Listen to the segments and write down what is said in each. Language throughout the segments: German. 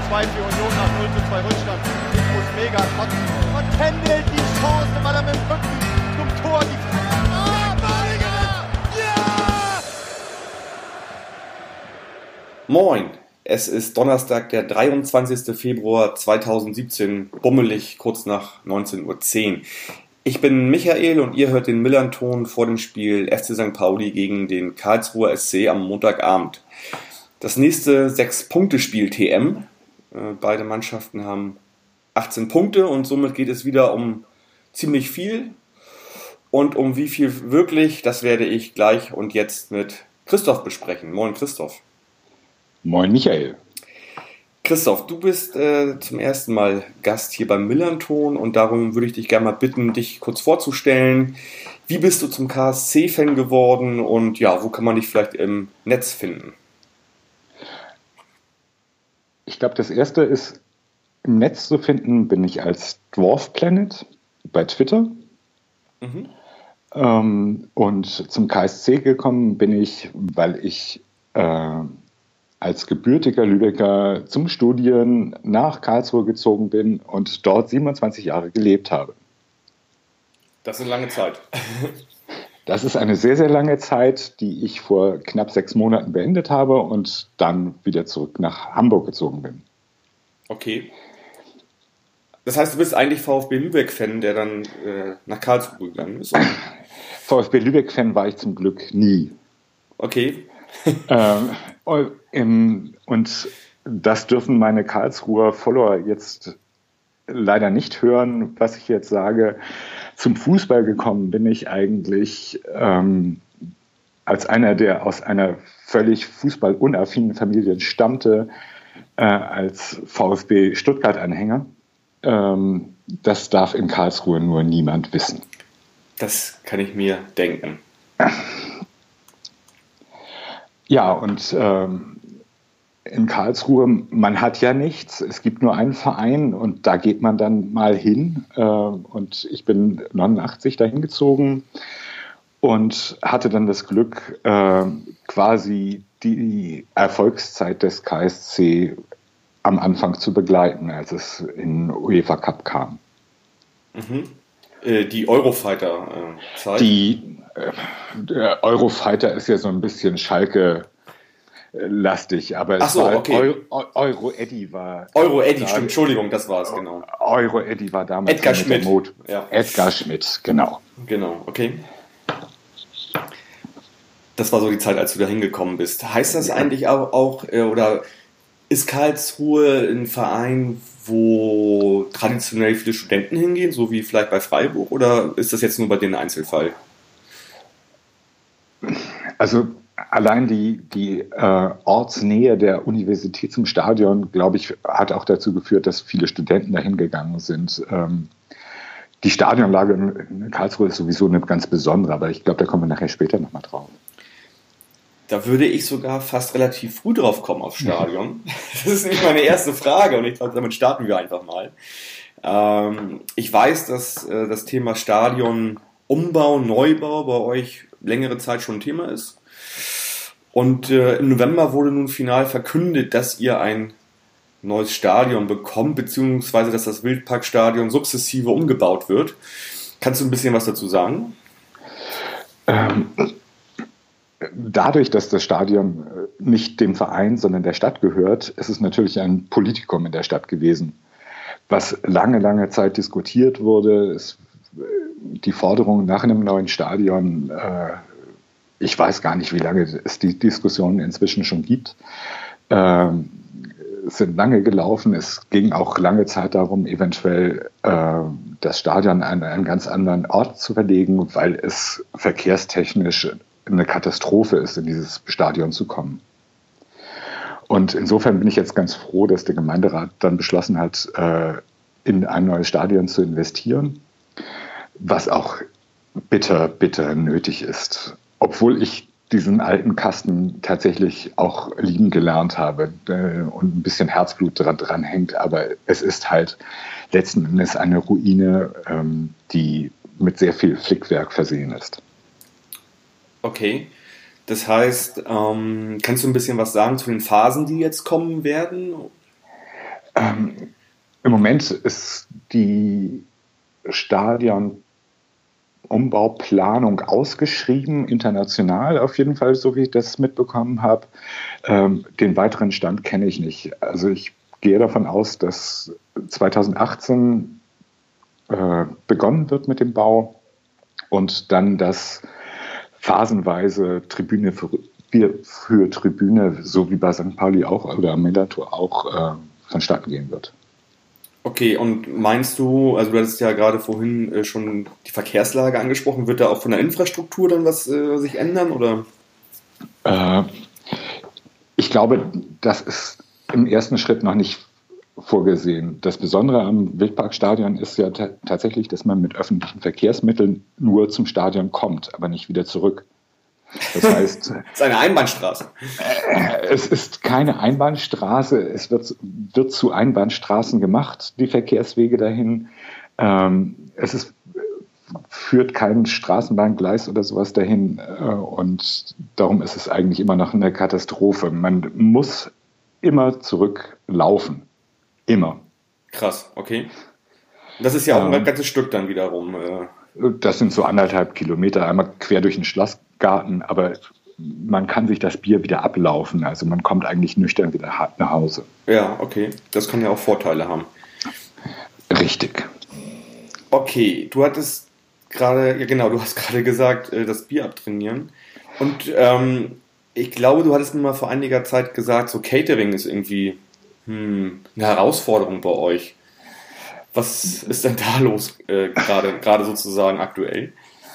2 für Union nach 0:2 Rückstand. Ich muss mega kotzen. Und Kendall die Chance, weil er mit dem Rücken zum Tor die Ja! Moin, es ist Donnerstag, der 23. Februar 2017, bummelig kurz nach 19:10 Uhr. Ich bin Michael und ihr hört den Millern-Ton vor dem Spiel FC St. Pauli gegen den Karlsruher SC am Montagabend. Das nächste 6-Punkte-Spiel TM. Beide Mannschaften haben 18 Punkte und somit geht es wieder um ziemlich viel. Und um wie viel wirklich, das werde ich gleich und jetzt mit Christoph besprechen. Moin Christoph. Moin Michael. Christoph, du bist zum ersten Mal Gast hier beim Millern-Ton und darum würde ich dich gerne mal bitten, dich kurz vorzustellen. Wie bist du zum KSC-Fan geworden und ja, wo kann man dich vielleicht im Netz finden? Ich glaube, das erste ist, im Netz zu finden, bin ich als Dwarf Planet bei Twitter. Und zum KSC gekommen bin ich, weil ich als gebürtiger Lübecker zum Studieren nach Karlsruhe gezogen bin und dort 27 Jahre gelebt habe. Das ist eine lange Zeit. Das ist eine sehr, sehr lange Zeit, die ich vor knapp 6 Monaten beendet habe und dann wieder zurück nach Hamburg gezogen bin. Okay. Das heißt, du bist eigentlich VfB Lübeck-Fan, der dann nach Karlsruhe gegangen ist? Oder? VfB Lübeck-Fan war ich zum Glück nie. Okay. Und das dürfen meine Karlsruher Follower jetzt leider nicht hören, was ich jetzt sage. Zum Fußball gekommen bin ich eigentlich als einer, der aus einer völlig fußballunaffinen Familie stammte, als VfB Stuttgart-Anhänger. Das darf in Karlsruhe nur niemand wissen. Das kann ich mir denken. Ja, und in Karlsruhe, man hat ja nichts, es gibt nur einen Verein und da geht man dann mal hin. Und ich bin 89 dahin gezogen und hatte dann das Glück, quasi die Erfolgszeit des KSC am Anfang zu begleiten, als es in UEFA Cup kam. Die Eurofighter-Zeit? Der Eurofighter ist ja so ein bisschen Schalke-lastig, aber es war okay. Euro-Eddy war... Euro-Eddy, stimmt, Entschuldigung, das war es, genau. Euro-Eddy war damals... Edgar Schmidt. Ja. Edgar Schmidt, genau. Genau, okay. Das war so die Zeit, als du da hingekommen bist. Heißt das eigentlich auch oder ist Karlsruhe ein Verein, wo traditionell viele Studenten hingehen, so wie vielleicht bei Freiburg, oder ist das jetzt nur bei denen ein Einzelfall? Also allein die Ortsnähe der Universität zum Stadion, glaube ich, hat auch dazu geführt, dass viele Studenten dahin gegangen sind. Die Stadionlage in Karlsruhe ist sowieso eine ganz besondere, aber ich glaube, da kommen wir nachher später nochmal drauf. Da würde ich sogar fast relativ früh drauf kommen aufs Stadion. Das ist nämlich meine erste Frage und ich glaube, damit starten wir einfach mal. Ich weiß, dass das Thema Stadionumbau, Neubau bei euch längere Zeit schon ein Thema ist. Und im November wurde nun final verkündet, dass ihr ein neues Stadion bekommt, beziehungsweise dass das Wildparkstadion sukzessive umgebaut wird. Kannst du ein bisschen was dazu sagen? Dadurch, dass das Stadion nicht dem Verein, sondern der Stadt gehört, ist es natürlich ein Politikum in der Stadt gewesen, was lange, lange Zeit diskutiert wurde. Die Forderung nach einem neuen Stadion, ich weiß gar nicht, wie lange es die Diskussionen inzwischen schon gibt, sind lange gelaufen. Es ging auch lange Zeit darum, eventuell das Stadion an einen ganz anderen Ort zu verlegen, weil es verkehrstechnisch eine Katastrophe ist, in dieses Stadion zu kommen. Und insofern bin ich jetzt ganz froh, dass der Gemeinderat dann beschlossen hat, in ein neues Stadion zu investieren, was auch bitter, bitter nötig ist. Obwohl ich diesen alten Kasten tatsächlich auch lieben gelernt habe und ein bisschen Herzblut dran hängt, aber es ist halt letzten Endes eine Ruine, die mit sehr viel Flickwerk versehen ist. Okay, das heißt, kannst du ein bisschen was sagen zu den Phasen, die jetzt kommen werden? Im Moment ist die Stadionumbauplanung ausgeschrieben, international auf jeden Fall, so wie ich das mitbekommen habe. Den weiteren Stand kenne ich nicht. Also ich gehe davon aus, dass 2018 begonnen wird mit dem Bau und dann das phasenweise Tribüne für Tribüne, so wie bei St. Pauli auch oder am Millantor auch, vonstatten gehen wird. Okay, und meinst du, also du hattest ja gerade vorhin schon die Verkehrslage angesprochen, wird da auch von der Infrastruktur dann was sich ändern, oder? Ich glaube, das ist im ersten Schritt noch nicht vorgesehen. Das Besondere am Wildparkstadion ist ja tatsächlich, dass man mit öffentlichen Verkehrsmitteln nur zum Stadion kommt, aber nicht wieder zurück. Das heißt, es ist eine Einbahnstraße. Es ist keine Einbahnstraße. Es wird zu Einbahnstraßen gemacht, die Verkehrswege dahin. Führt kein Straßenbahngleis oder sowas dahin. Und darum ist es eigentlich immer noch eine Katastrophe. Man muss immer zurücklaufen. Immer. Krass, okay. Das ist ja auch ein ganzes Stück dann wiederum. Das sind so 1,5 Kilometer, einmal quer durch den Schlossgarten, aber man kann sich das Bier wieder ablaufen. Also man kommt eigentlich nüchtern wieder nach Hause. Ja, okay. Das kann ja auch Vorteile haben. Richtig. Okay, du hattest gerade, ja genau, du hast gerade gesagt, das Bier abtrainieren. Und ich glaube, du hattest mir mal vor einiger Zeit gesagt, so Catering ist irgendwie eine Herausforderung bei euch. Was ist denn da los, gerade sozusagen aktuell?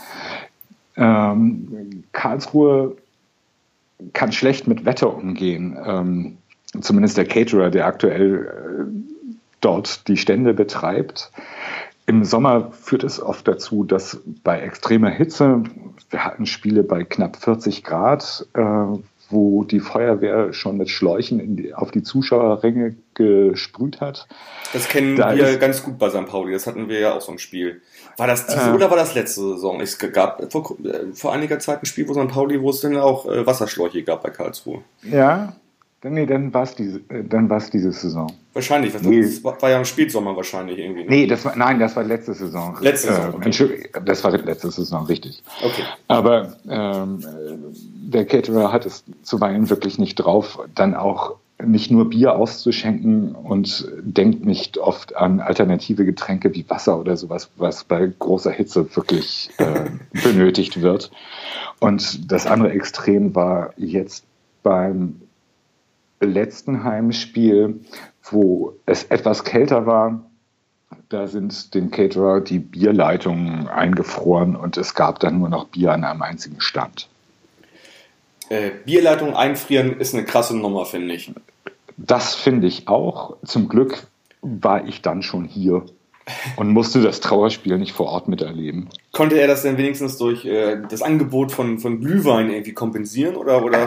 Karlsruhe kann schlecht mit Wetter umgehen. Zumindest der Caterer, der aktuell dort die Stände betreibt. Im Sommer führt es oft dazu, dass bei extremer Hitze, wir hatten Spiele bei knapp 40 Grad, wo die Feuerwehr schon mit Schläuchen auf die Zuschauerränge gesprüht hat. Das kennen wir ganz gut bei St. Pauli, das hatten wir ja auch so ein Spiel. War das diese oder war das letzte Saison? Es gab vor einiger Zeit ein Spiel, wo St. Pauli, wo es dann auch Wasserschläuche gab bei Karlsruhe. Ja, dann war es diese Saison. Wahrscheinlich, das war ja im Spätsommer wahrscheinlich irgendwie. Ne? Nee, das war letzte Saison. Letzte Saison, okay. Das war letzte Saison, richtig. Okay. Aber der Caterer hat es zuweilen wirklich nicht drauf, dann auch nicht nur Bier auszuschenken und denkt nicht oft an alternative Getränke wie Wasser oder sowas, was bei großer Hitze wirklich benötigt wird. Und das andere Extrem war jetzt beim letzten Heimspiel, wo es etwas kälter war. Da sind dem Caterer die Bierleitungen eingefroren und es gab dann nur noch Bier an einem einzigen Stand. Bierleitung einfrieren ist eine krasse Nummer, finde ich. Das finde ich auch. Zum Glück war ich dann schon hier und musste das Trauerspiel nicht vor Ort miterleben. Konnte er das denn wenigstens durch das Angebot von Glühwein irgendwie kompensieren? Oder?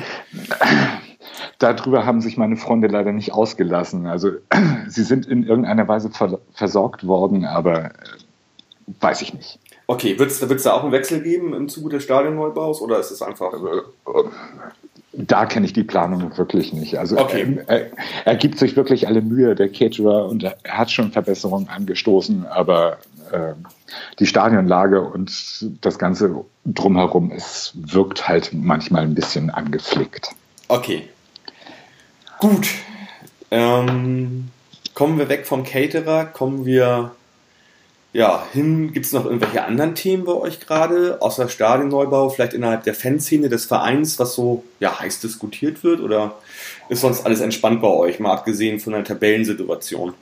Darüber haben sich meine Freunde leider nicht ausgelassen. Also sie sind in irgendeiner Weise versorgt worden, aber weiß ich nicht. Okay, wird es da auch einen Wechsel geben im Zuge des Stadionneubaus oder ist es einfach... Da kenne ich die Planung wirklich nicht. Also okay. Er gibt sich wirklich alle Mühe, der Caterer, und er hat schon Verbesserungen angestoßen, aber die Stadionlage und das Ganze drumherum, es wirkt halt manchmal ein bisschen angeflickt. Okay. Gut. Kommen wir weg vom Caterer, kommen wir hin. Gibt es noch irgendwelche anderen Themen bei euch gerade, außer Stadionneubau, vielleicht innerhalb der Fanszene des Vereins, was so heiß diskutiert wird, oder ist sonst alles entspannt bei euch, mal abgesehen von der Tabellensituation?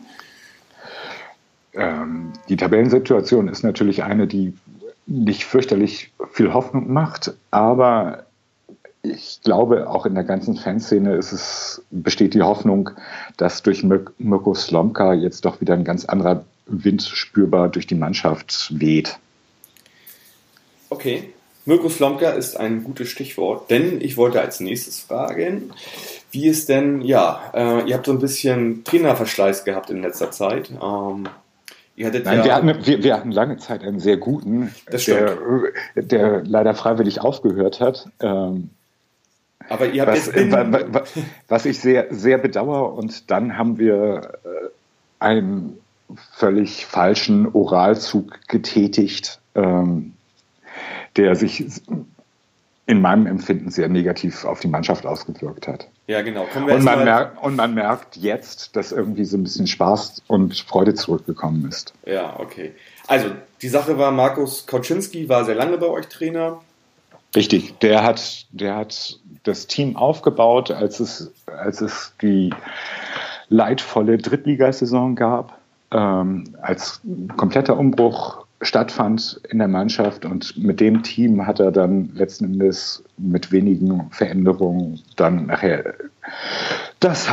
Die Tabellensituation ist natürlich eine, die nicht fürchterlich viel Hoffnung macht, aber ich glaube, auch in der ganzen Fanszene besteht die Hoffnung, dass durch Mirko Slomka jetzt doch wieder ein ganz anderer Wind spürbar durch die Mannschaft weht. Okay, Mirko Slomka ist ein gutes Stichwort, denn ich wollte als nächstes fragen, wie es denn, ihr habt so ein bisschen Trainerverschleiß gehabt in letzter Zeit. Wir hatten lange Zeit einen sehr guten, der leider freiwillig aufgehört hat. Aber ihr habt was ich sehr, sehr bedauere, und dann haben wir einen völlig falschen Oralzug getätigt, der sich in meinem Empfinden sehr negativ auf die Mannschaft ausgewirkt hat. Ja, genau. Und man merkt jetzt, dass irgendwie so ein bisschen Spaß und Freude zurückgekommen ist. Ja, okay. Also, die Sache war, Markus Kauczynski war sehr lange bei euch Trainer. Richtig, der hat das Team aufgebaut, als es die leidvolle Drittligasaison gab, als kompletter Umbruch stattfand in der Mannschaft, und mit dem Team hat er dann letzten Endes mit wenigen Veränderungen dann nachher das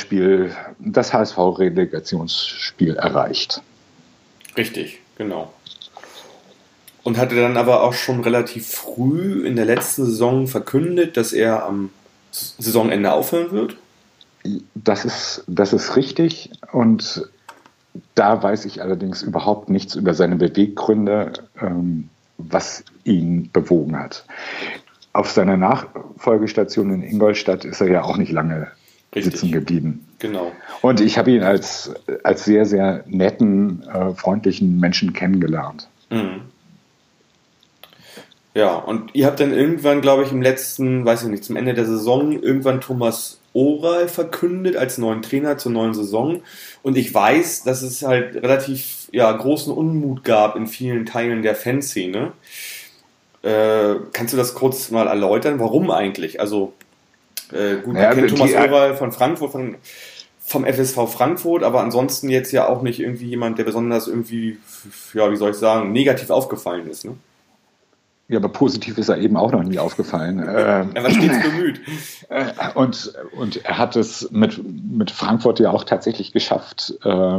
HSV-Relegationsspiel erreicht. Richtig, genau. Und hatte dann aber auch schon relativ früh in der letzten Saison verkündet, dass er am Saisonende aufhören wird? Das ist richtig, und da weiß ich allerdings überhaupt nichts über seine Beweggründe, was ihn bewogen hat. Auf seiner Nachfolgestation in Ingolstadt ist er ja auch nicht lange sitzen geblieben. Genau. Und ich habe ihn als sehr, sehr netten, freundlichen Menschen kennengelernt. Mhm. Ja, und ihr habt dann irgendwann, glaube ich, zum Ende der Saison, irgendwann Thomas Oral verkündet als neuen Trainer zur neuen Saison. Und ich weiß, dass es halt relativ großen Unmut gab in vielen Teilen der Fanszene. Kannst du das kurz mal erläutern? Warum eigentlich? Also, wir kennen Thomas Oral von Frankfurt, vom FSV Frankfurt, aber ansonsten jetzt ja auch nicht irgendwie jemand, der besonders irgendwie, negativ aufgefallen ist, ne? Ja, aber positiv ist er eben auch noch nie aufgefallen. Er war stets bemüht. Und er hat es mit Frankfurt ja auch tatsächlich geschafft,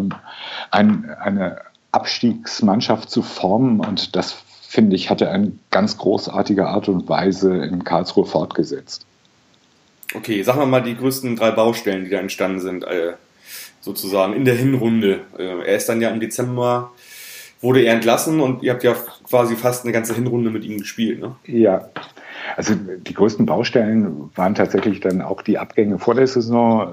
eine Abstiegsmannschaft zu formen. Und das, finde ich, hat er in ganz großartiger Art und Weise in Karlsruhe fortgesetzt. Okay, sagen wir mal die größten 3 Baustellen, die da entstanden sind, sozusagen in der Hinrunde. Er ist dann ja im Dezember, wurde er entlassen, und ihr habt ja quasi fast eine ganze Hinrunde mit ihm gespielt, ne? Ja, also die größten Baustellen waren tatsächlich dann auch die Abgänge vor der Saison.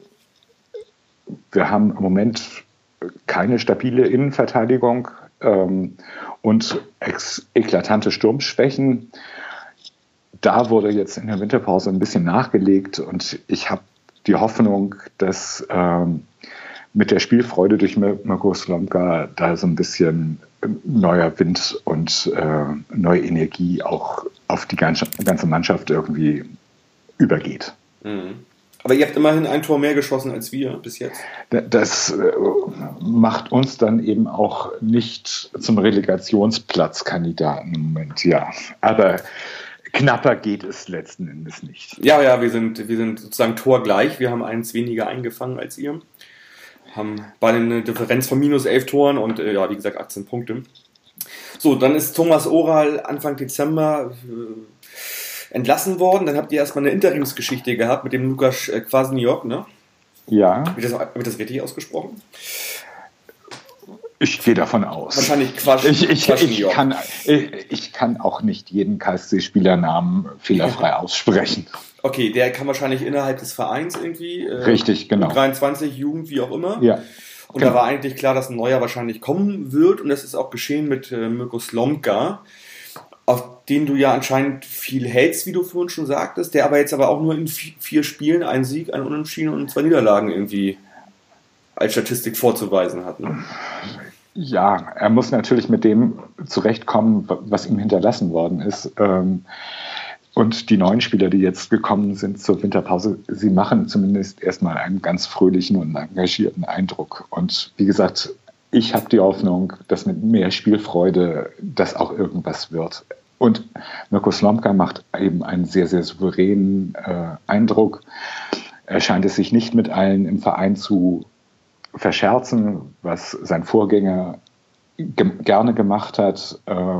Wir haben im Moment keine stabile Innenverteidigung und eklatante Sturmschwächen. Da wurde jetzt in der Winterpause ein bisschen nachgelegt, und ich habe die Hoffnung, dass mit der Spielfreude durch Mirko Slomka da so ein bisschen neuer Wind und neue Energie auch auf die ganze Mannschaft irgendwie übergeht. Mhm. Aber ihr habt immerhin ein Tor mehr geschossen als wir bis jetzt. Das macht uns dann eben auch nicht zum Relegationsplatzkandidaten im Moment, ja. Aber knapper geht es letzten Endes nicht. Ja, wir sind sozusagen torgleich. Wir haben eins weniger eingefangen als ihr. Haben beide eine Differenz von minus 11 Toren und wie gesagt 18 Punkte. So, dann ist Thomas Oral Anfang Dezember entlassen worden. Dann habt ihr erstmal eine Interimsgeschichte gehabt mit dem Lukas Kwasniok, ne? Ja. Wird das richtig ausgesprochen? Ich gehe davon aus. Wahrscheinlich ich kann auch nicht jeden KSC-Spielernamen fehlerfrei aussprechen. Okay, der kann wahrscheinlich innerhalb des Vereins irgendwie. Richtig, genau. 23, Jugend, wie auch immer. Ja. Und da war eigentlich klar, dass ein neuer wahrscheinlich kommen wird. Und das ist auch geschehen mit Mirko Slomka, auf den du ja anscheinend viel hältst, wie du vorhin schon sagtest, der aber jetzt auch nur in 4 Spielen einen Sieg, einen Unentschieden und 2 Niederlagen irgendwie als Statistik vorzuweisen hat. Ne? Ja, er muss natürlich mit dem zurechtkommen, was ihm hinterlassen worden ist. Und die neuen Spieler, die jetzt gekommen sind zur Winterpause, sie machen zumindest erstmal einen ganz fröhlichen und engagierten Eindruck. Und wie gesagt, ich habe die Hoffnung, dass mit mehr Spielfreude das auch irgendwas wird. Und Mirko Slomka macht eben einen sehr, sehr souveränen Eindruck. Er scheint es sich nicht mit allen im Verein zu verscherzen, was sein Vorgänger gerne gemacht hat.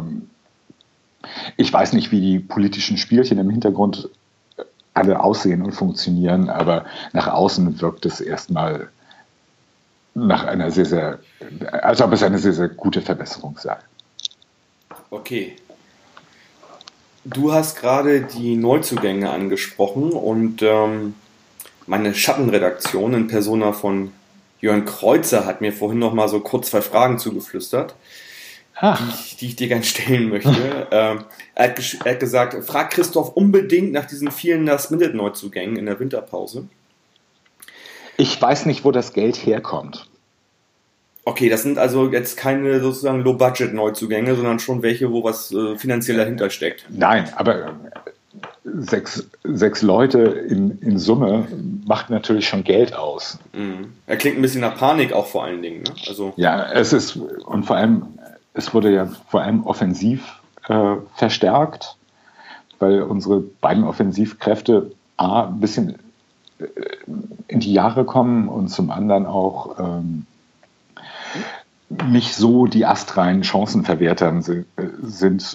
Ich weiß nicht, wie die politischen Spielchen im Hintergrund alle aussehen und funktionieren, aber nach außen wirkt es erstmal nach einer als ob es eine sehr, sehr gute Verbesserung sei. Okay. Du hast gerade die Neuzugänge angesprochen und meine Schattenredaktion in Persona von Jörn Kreuzer hat mir vorhin noch mal so kurz 2 Fragen zugeflüstert, die ich dir gerne stellen möchte. Er hat gesagt, frag Christoph unbedingt nach diesen vielen Last-Minute-Neuzugängen in der Winterpause. Ich weiß nicht, wo das Geld herkommt. Okay, das sind also jetzt keine sozusagen Low-Budget-Neuzugänge, sondern schon welche, wo was finanziell dahinter steckt. Nein, aber sechs Leute in Summe macht natürlich schon Geld aus. Mhm. Er klingt ein bisschen nach Panik auch vor allen Dingen. Ne? Also ja, es wurde ja vor allem offensiv verstärkt, weil unsere beiden Offensivkräfte ein bisschen in die Jahre kommen und zum anderen auch nicht so die astreinen Chancenverwerter sind.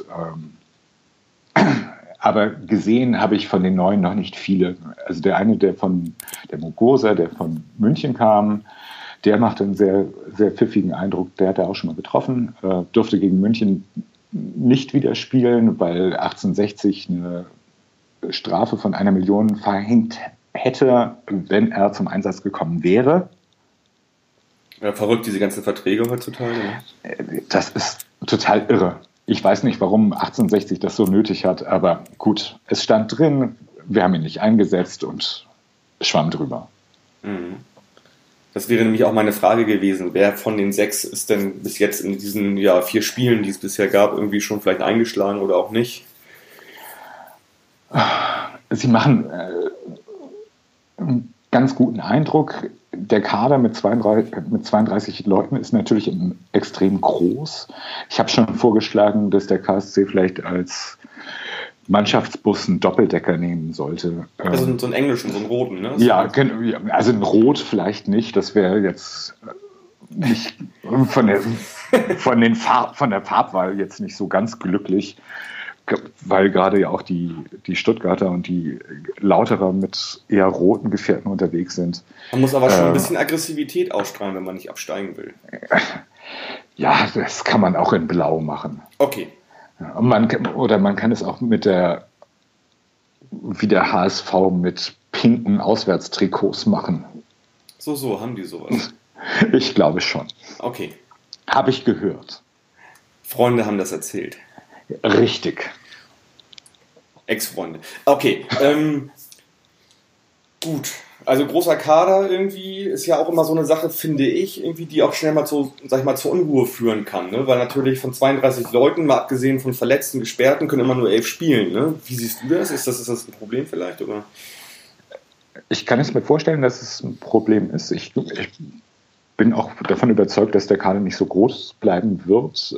Aber gesehen habe ich von den Neuen noch nicht viele. Also der eine, der Mugosa, der von München kam, der machte einen sehr, sehr pfiffigen Eindruck. Der hat er auch schon mal getroffen, durfte gegen München nicht wieder spielen, weil 1860 eine Strafe von 1 Million verhängt hätte, wenn er zum Einsatz gekommen wäre. Ja, verrückt, diese ganzen Verträge heutzutage. Ne? Das ist total irre. Ich weiß nicht, warum 1860 das so nötig hat, aber gut, es stand drin, wir haben ihn nicht eingesetzt und schwamm drüber. Das wäre nämlich auch meine Frage gewesen. Wer von den 6 ist denn bis jetzt in diesen 4 Spielen, die es bisher gab, irgendwie schon vielleicht eingeschlagen oder auch nicht? Sie machen einen ganz guten Eindruck. Der Kader mit 32 Leuten ist natürlich extrem groß. Ich habe schon vorgeschlagen, dass der KSC vielleicht als Mannschaftsbus einen Doppeldecker nehmen sollte. Also so einen englischen, so einen roten, ne? Ja, also ein Rot vielleicht nicht. Das wäre jetzt nicht von der Farbwahl jetzt nicht so ganz glücklich, weil gerade ja auch die Stuttgarter und die Lauterer mit eher roten Gefährten unterwegs sind. Man muss aber schon ein bisschen Aggressivität ausstrahlen, wenn man nicht absteigen will. Ja, das kann man auch in Blau machen. Okay. Ja, man kann es auch wie der HSV mit pinken Auswärtstrikots machen. So, haben die sowas? Ich glaube schon. Okay. Habe ich gehört. Freunde haben das erzählt. Richtig. Ex-Freunde. Okay. Gut. Also großer Kader irgendwie ist ja auch immer so eine Sache, finde ich, irgendwie, die auch schnell mal zur Unruhe führen kann. Ne? Weil natürlich von 32 Leuten, mal abgesehen von Verletzten, Gesperrten, können immer nur 11 spielen. Ne? Wie siehst du das? Ist das ein Problem vielleicht? Oder? Ich kann es mir vorstellen, dass es ein Problem ist. Ich bin auch davon überzeugt, dass der Kader nicht so groß bleiben wird.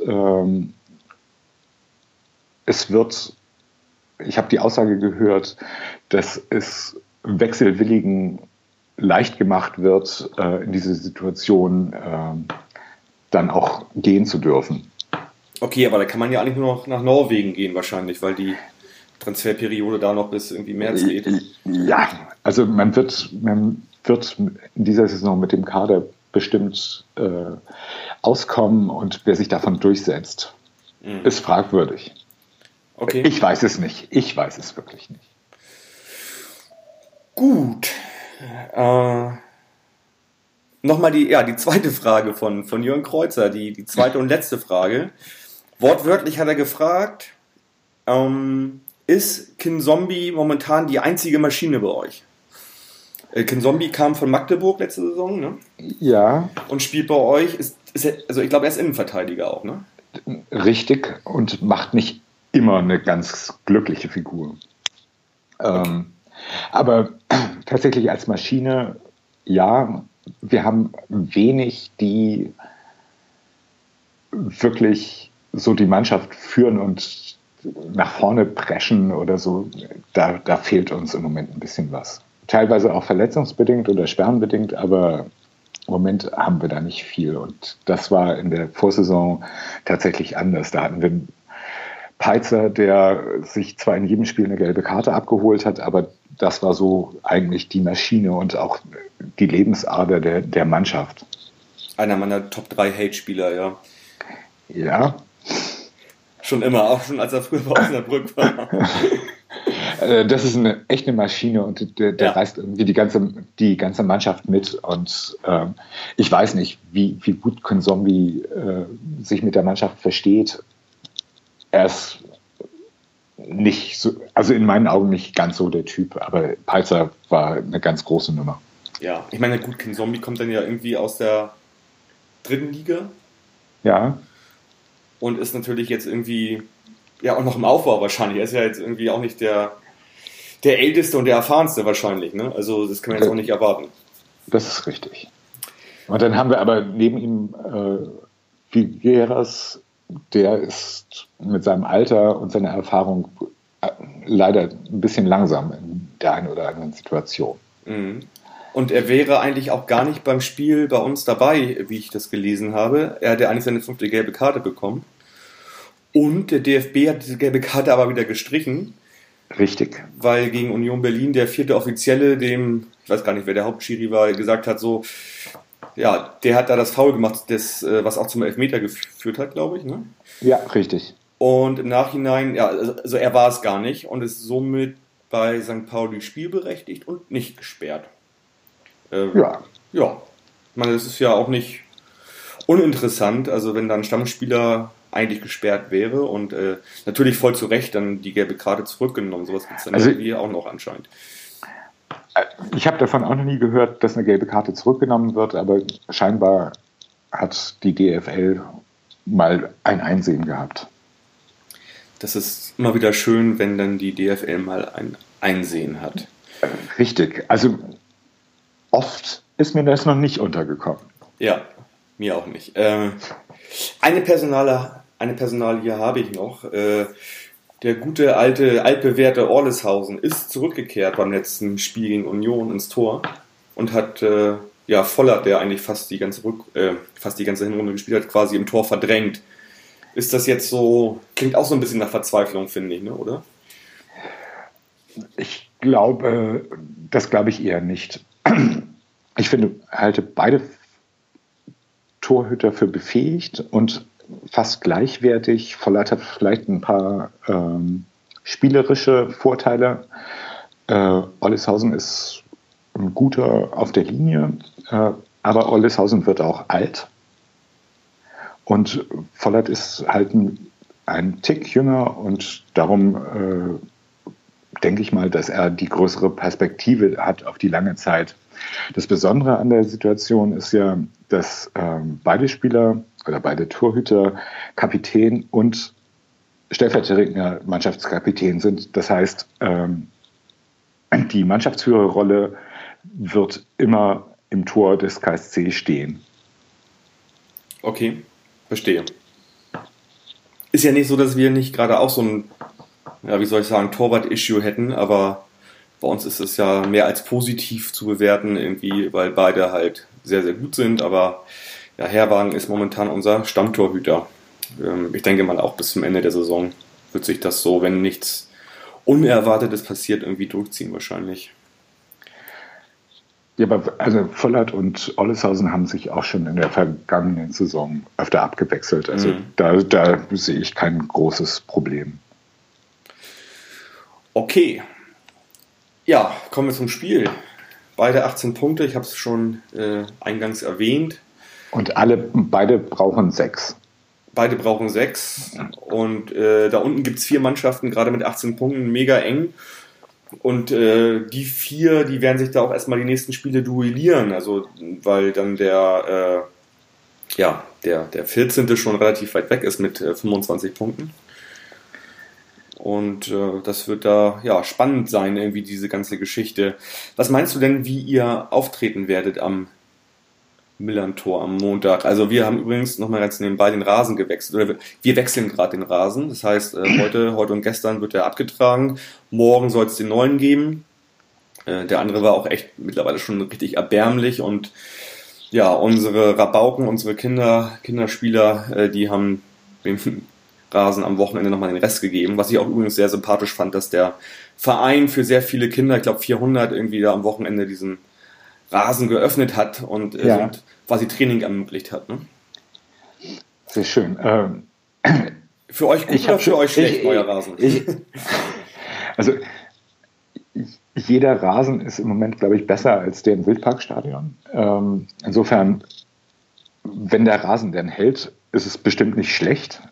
Ich habe die Aussage gehört, dass es Wechselwilligen leicht gemacht wird, in diese Situation dann auch gehen zu dürfen. Okay, aber da kann man ja eigentlich nur noch nach Norwegen gehen wahrscheinlich, weil die Transferperiode da noch bis irgendwie März geht. Ja, also man wird in dieser Saison mit dem Kader bestimmt auskommen und wer sich davon durchsetzt, ist fragwürdig. Okay. Ich weiß es nicht. Ich weiß es wirklich nicht. Gut. Nochmal die zweite Frage von Jörn Kreuzer, die zweite und letzte Frage. Wortwörtlich hat er gefragt, ist Kinzombie momentan die einzige Maschine bei euch? Kinzombie kam von Magdeburg letzte Saison, ne? Ja. Und spielt bei euch, also ich glaube, er ist Innenverteidiger auch, ne? Richtig, und macht nicht immer eine ganz glückliche Figur. Okay. Aber tatsächlich als Maschine, ja, wir haben wenig, die wirklich so die Mannschaft führen und nach vorne preschen oder so. Da fehlt uns im Moment ein bisschen was. Teilweise auch verletzungsbedingt oder sperrenbedingt, aber im Moment haben wir da nicht viel. Und das war in der Vorsaison tatsächlich anders. Da hatten wir einen Peitzer, der sich zwar in jedem Spiel eine gelbe Karte abgeholt hat, aber das war so eigentlich die Maschine und auch die Lebensader der Mannschaft. Einer meiner Top 3 Hate-Spieler, ja. Ja. Schon immer, auch schon als er früher bei Osnabrück war. Das ist echt eine Maschine und der reißt irgendwie die ganze Mannschaft mit. Und ich weiß nicht, wie gut Konzombi sich mit der Mannschaft versteht. Er ist nicht so, also in meinen Augen nicht ganz so der Typ, aber Peitzer war eine ganz große Nummer. Ja, ich meine, gut, Konzombi kommt dann ja irgendwie aus der 3. Liga. Ja. Und ist natürlich jetzt irgendwie, ja, auch noch im Aufbau wahrscheinlich. Er ist ja jetzt irgendwie auch nicht der Älteste und der Erfahrenste wahrscheinlich, ne? Also das kann man jetzt auch nicht erwarten. Das ist richtig. Und dann haben wir aber neben ihm Figueras, der ist mit seinem Alter und seiner Erfahrung leider ein bisschen langsam in der einen oder anderen Situation. Mhm. Und er wäre eigentlich auch gar nicht beim Spiel bei uns dabei, wie ich das gelesen habe. Er hätte eigentlich seine 5. gelbe Karte bekommen. Und der DFB hat diese gelbe Karte aber wieder gestrichen. Richtig. Weil gegen Union Berlin der 4. Offizielle, dem, ich weiß gar nicht, wer der Hauptschiri war, gesagt hat, so, ja, der hat da das Foul gemacht, was auch zum Elfmeter geführt hat, glaube ich, ne? Ja, richtig. Und im Nachhinein, ja, also er war es gar nicht und ist somit bei St. Pauli spielberechtigt und nicht gesperrt. Ja. Ich meine, das ist ja auch nicht uninteressant, also wenn dann ein Stammspieler eigentlich gesperrt wäre und natürlich voll zu Recht dann die gelbe Karte zurückgenommen. Sowas gibt es dann irgendwie auch noch anscheinend. Ich habe davon auch noch nie gehört, dass eine gelbe Karte zurückgenommen wird, aber scheinbar hat die DFL mal ein Einsehen gehabt. Das ist immer wieder schön, wenn dann die DFL mal ein Einsehen hat. Richtig. Also oft ist mir das noch nicht untergekommen. Ja, mir auch nicht. Eine Personalie habe ich noch. Der gute, alte, altbewährte Orleshausen ist zurückgekehrt beim letzten Spiel gegen Union ins Tor und hat Vollert, der eigentlich fast die ganze Hinrunde gespielt hat, quasi im Tor verdrängt. Ist das jetzt so, klingt auch so ein bisschen nach Verzweiflung, finde ich, ne, oder? Das glaube ich eher nicht. Ich halte beide Torhüter für befähigt und fast gleichwertig. Vollert hat vielleicht ein paar spielerische Vorteile. Orleshausen ist ein guter auf der Linie, aber Orleshausen wird auch alt. Und Vollert ist halt ein Tick jünger und darum denke ich mal, dass er die größere Perspektive hat auf die lange Zeit. Das Besondere an der Situation ist ja, dass beide Spieler oder beide Torhüter Kapitän und stellvertretender Mannschaftskapitän sind. Das heißt, die Mannschaftsführerrolle wird immer im Tor des KSC stehen. Okay, verstehe. Ist ja nicht so, dass wir nicht gerade auch so ein, Torwart-Issue hätten, aber bei uns ist es ja mehr als positiv zu bewerten, irgendwie, weil beide halt sehr, sehr gut sind, aber ja, Herrwagen ist momentan unser Stammtorhüter. Ich denke mal, auch bis zum Ende der Saison wird sich das so, wenn nichts Unerwartetes passiert, irgendwie durchziehen wahrscheinlich. Ja, aber also Vollert und Orleshausen haben sich auch schon in der vergangenen Saison öfter abgewechselt. Also da sehe ich kein großes Problem. Okay. Ja, kommen wir zum Spiel. Beide 18 Punkte, ich habe es schon eingangs erwähnt. Und beide brauchen 6. Beide brauchen 6. Und da unten gibt es 4 Mannschaften, gerade mit 18 Punkten, mega eng. Und die 4, die werden sich da auch erstmal die nächsten Spiele duellieren. Also, weil dann der 14. schon relativ weit weg ist mit 25 Punkten. Und das wird da spannend sein, irgendwie diese ganze Geschichte. Was meinst du denn, wie ihr auftreten werdet am Millern-Tor am Montag? Also wir haben übrigens nochmal ganz nebenbei den Rasen gewechselt. Oder wir wechseln gerade den Rasen. Das heißt, heute und gestern wird er abgetragen. Morgen soll es den neuen geben. Der andere war auch echt mittlerweile schon richtig erbärmlich. Und ja, unsere Rabauken, unsere Kinderspieler, die haben den Rasen am Wochenende nochmal den Rest gegeben, was ich auch übrigens sehr sympathisch fand, dass der Verein für sehr viele Kinder, ich glaube 400, irgendwie da am Wochenende diesen Rasen geöffnet hat und quasi Training ermöglicht hat. Ne? Sehr schön. Für euch gut oder für euch schlecht, neuer Rasen? Also jeder Rasen ist im Moment, glaube ich, besser als der im Wildparkstadion. Insofern, wenn der Rasen denn hält, ist es bestimmt nicht schlecht.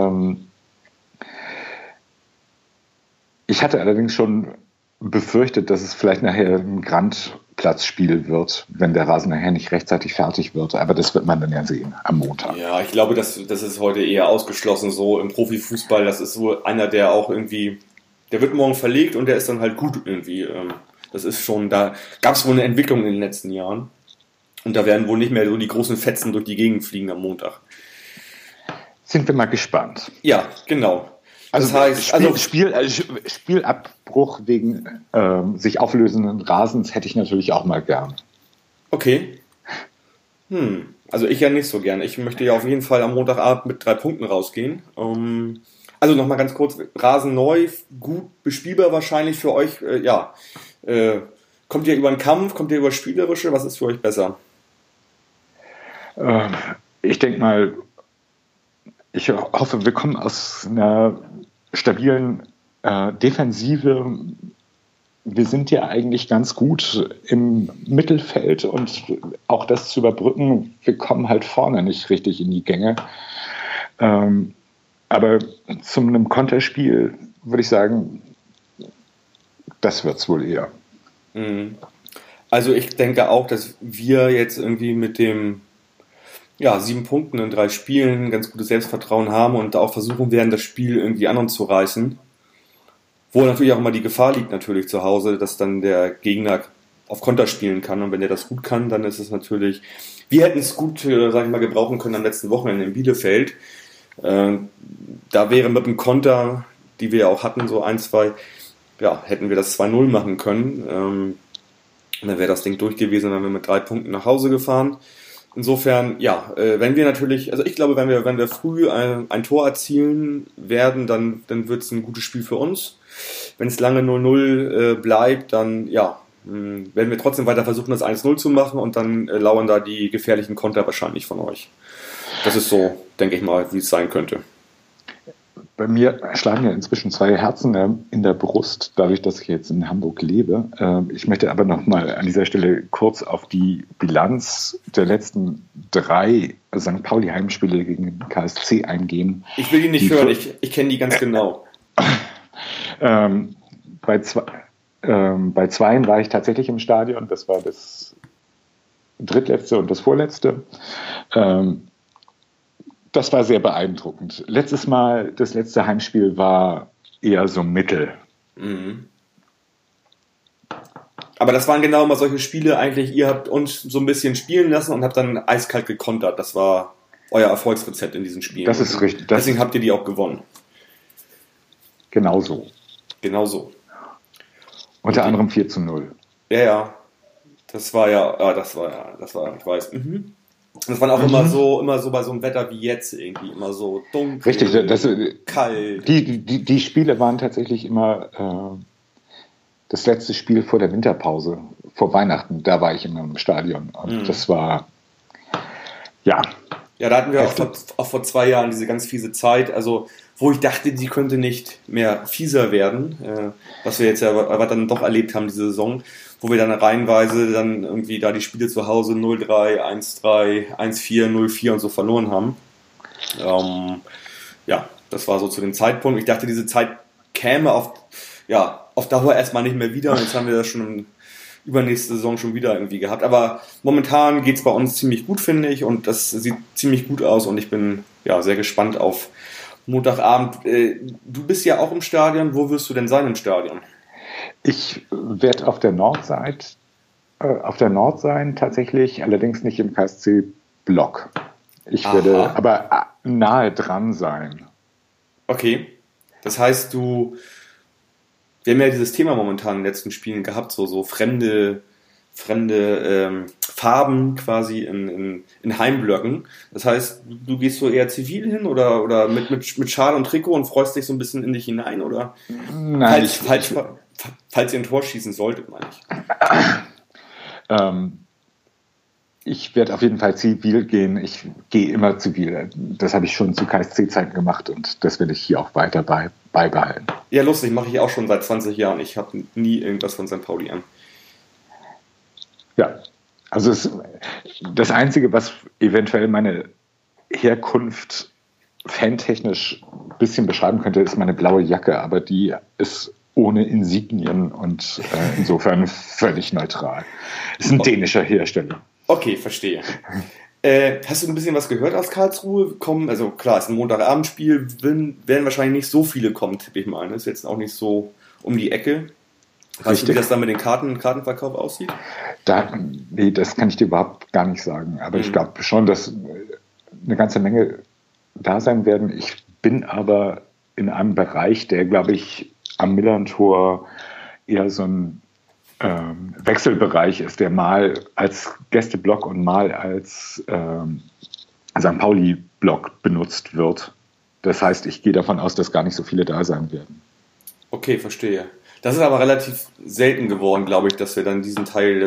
Ich hatte allerdings schon befürchtet, dass es vielleicht nachher ein Grandplatzspiel wird, wenn der Rasen nachher nicht rechtzeitig fertig wird. Aber das wird man dann ja sehen am Montag. Ja, ich glaube, das ist heute eher ausgeschlossen so im Profifußball. Das ist so einer, der auch irgendwie, der wird morgen verlegt und der ist dann halt gut irgendwie. Das ist schon, da gab es wohl eine Entwicklung in den letzten Jahren. Und da werden wohl nicht mehr so die großen Fetzen durch die Gegend fliegen am Montag. Sind wir mal gespannt. Ja, genau. Das heißt, Spielabbruch wegen sich auflösenden Rasens hätte ich natürlich auch mal gern. Okay. Also ich ja nicht so gern. Ich möchte ja auf jeden Fall am Montagabend mit 3 Punkten rausgehen. Also nochmal ganz kurz, Rasen neu, gut bespielbar wahrscheinlich für euch. Kommt ihr über den Kampf, kommt ihr über das Spielerische? Was ist für euch besser? Ich denke mal, ich hoffe, wir kommen aus einer stabilen Defensive. Wir sind ja eigentlich ganz gut im Mittelfeld und auch das zu überbrücken, wir kommen halt vorne nicht richtig in die Gänge. Aber zu einem Konterspiel würde ich sagen, das wird es wohl eher. Also ich denke auch, dass wir jetzt irgendwie mit dem 7 Punkten in 3 Spielen ganz gutes Selbstvertrauen haben und auch versuchen werden, das Spiel irgendwie an uns zu reißen. Wo natürlich auch immer die Gefahr liegt natürlich zu Hause, dass dann der Gegner auf Konter spielen kann und wenn der das gut kann, dann ist es natürlich, wir hätten es gut, sag ich mal, gebrauchen können am letzten Wochenende in Bielefeld. Da wäre mit dem Konter, die wir ja auch hatten, so 1, 2, hätten wir das 2-0 machen können. Dann wäre das Ding durch gewesen, dann wären wir mit 3 Punkten nach Hause gefahren. Insofern, wenn wir natürlich, also ich glaube, wenn wir früh ein Tor erzielen werden, dann wird es ein gutes Spiel für uns. Wenn es lange 0-0 bleibt, dann werden wir trotzdem weiter versuchen, das 1-0 zu machen und dann lauern da die gefährlichen Konter wahrscheinlich von euch. Das ist so, denke ich mal, wie es sein könnte. Bei mir schlagen ja inzwischen 2 Herzen in der Brust, dadurch, dass ich jetzt in Hamburg lebe. Ich möchte aber noch mal an dieser Stelle kurz auf die Bilanz der letzten 3 St. Pauli-Heimspiele gegen den KSC eingehen. Ich will die nicht hören, ich kenne die ganz genau. Bei 2 war ich tatsächlich im Stadion, das war das drittletzte und das vorletzte. Das war sehr beeindruckend. Das letzte Heimspiel war eher so mittel. Aber das waren genau immer solche Spiele eigentlich, ihr habt uns so ein bisschen spielen lassen und habt dann eiskalt gekontert. Das war euer Erfolgsrezept in diesen Spielen. Das ist richtig. Deswegen habt ihr die auch gewonnen. Genau so. Unter anderem 4-0. Ja. Das war, ich weiß. Das waren auch immer so bei so einem Wetter wie jetzt irgendwie, immer so dunkel, richtig, kalt. Die Spiele waren tatsächlich immer das letzte Spiel vor der Winterpause, vor Weihnachten, da war ich immer im Stadion und das war, Ja, da hatten wir auch vor 2 Jahren diese ganz fiese Zeit, also wo ich dachte, die könnte nicht mehr fieser werden, was wir jetzt aber dann doch erlebt haben diese Saison, wo wir dann reihenweise dann irgendwie da die Spiele zu Hause 0-3, 1-3, 1-4, 0-4 und so verloren haben. Das war so zu dem Zeitpunkt. Ich dachte, diese Zeit käme auf Dauer erstmal nicht mehr wieder und jetzt haben wir das schon übernächste Saison schon wieder irgendwie gehabt. Aber momentan geht es bei uns ziemlich gut, finde ich, und das sieht ziemlich gut aus und ich bin sehr gespannt auf Montagabend. Du bist ja auch im Stadion. Wo wirst du denn sein im Stadion? Ich werde auf der Nord sein, tatsächlich, allerdings nicht im KSC-Block. Ich werde aber nahe dran sein. Okay. Das heißt, wir haben ja dieses Thema momentan in den letzten Spielen gehabt, so fremde Farben quasi in Heimblöcken. Das heißt, du gehst so eher zivil hin oder mit Schal und Trikot und freust dich so ein bisschen in dich hinein? Oder Nein, falls ihr ein Tor schießen solltet, meine ich. Ich werde auf jeden Fall zivil gehen. Ich gehe immer zivil. Das habe ich schon zu KSC-Zeiten gemacht und das werde ich hier auch weiter beibehalten. Ja, lustig, mache ich auch schon seit 20 Jahren. Ich habe nie irgendwas von St. Pauli an. Ja, also das Einzige, was eventuell meine Herkunft fantechnisch ein bisschen beschreiben könnte, ist meine blaue Jacke, aber die ist ohne Insignien und insofern völlig neutral. Ist ein dänischer Hersteller. Okay, verstehe. Hast du ein bisschen was gehört aus Karlsruhe? Also klar, es ist ein Montagabendspiel, werden wahrscheinlich nicht so viele kommen, tippe ich mal. Das ist jetzt auch nicht so um die Ecke. Weißt du, wie das dann mit den Kartenverkauf aussieht? Nee, das kann ich dir überhaupt gar nicht sagen. Aber ich glaube schon, dass eine ganze Menge da sein werden. Ich bin aber in einem Bereich, der, glaube ich, am Millerntor eher so ein Wechselbereich ist, der mal als Gästeblock und mal als St. Pauli-Block benutzt wird. Das heißt, ich gehe davon aus, dass gar nicht so viele da sein werden. Okay, verstehe. Das ist aber relativ selten geworden, glaube ich, dass wir dann diesen Teil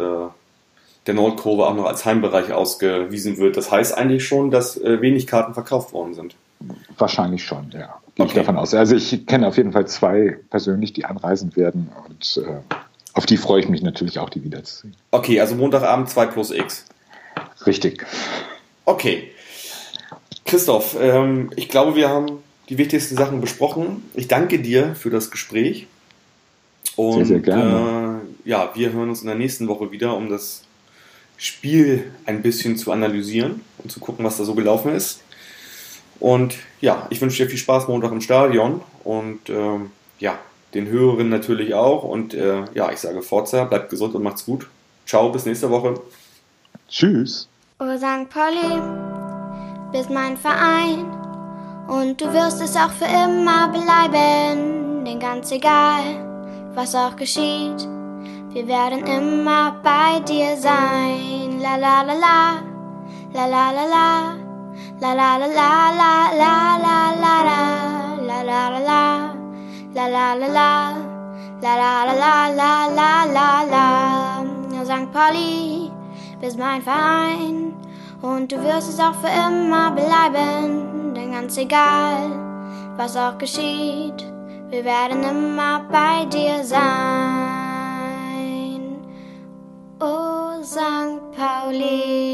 der Nordkurve auch noch als Heimbereich ausgewiesen wird. Das heißt eigentlich schon, dass wenig Karten verkauft worden sind. Wahrscheinlich schon, ja. Gehe ich davon aus. Also ich kenne auf jeden Fall 2 persönlich, die anreisen werden und auf die freue ich mich natürlich auch, die wiederzusehen. Okay, also Montagabend 2+X. Richtig. Okay. Christoph, ich glaube, wir haben die wichtigsten Sachen besprochen. Ich danke dir für das Gespräch. Und, sehr, sehr gerne. Wir hören uns in der nächsten Woche wieder, um das Spiel ein bisschen zu analysieren und zu gucken, was da so gelaufen ist. Und ja, ich wünsche dir viel Spaß Montag im Stadion und den Hörerinnen natürlich auch. Und ich sage Forza, bleibt gesund und macht's gut. Ciao, bis nächste Woche. Tschüss. Oh St. Pauli, bist mein Verein und du wirst es auch für immer bleiben. Denn ganz egal, was auch geschieht, wir werden immer bei dir sein. La la la la, la la la la, la la la la la la la la la la la la. La la la la, la la la la la la la. St. Pauli, bist mein Verein und du wirst es auch für immer bleiben. Denn ganz egal, was auch geschieht, wir werden immer bei dir sein. Oh St. Pauli.